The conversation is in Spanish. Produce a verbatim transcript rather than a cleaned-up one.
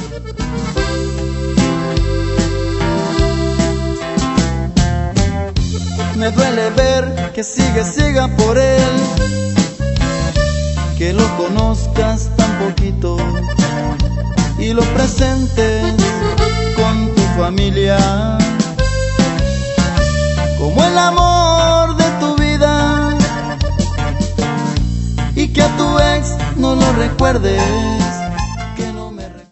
Me duele ver que sigue ciega por él, que lo conozcas tan poquito y lo presentes con tu familia como el amor de tu vida, y que a tu ex no lo recuerdes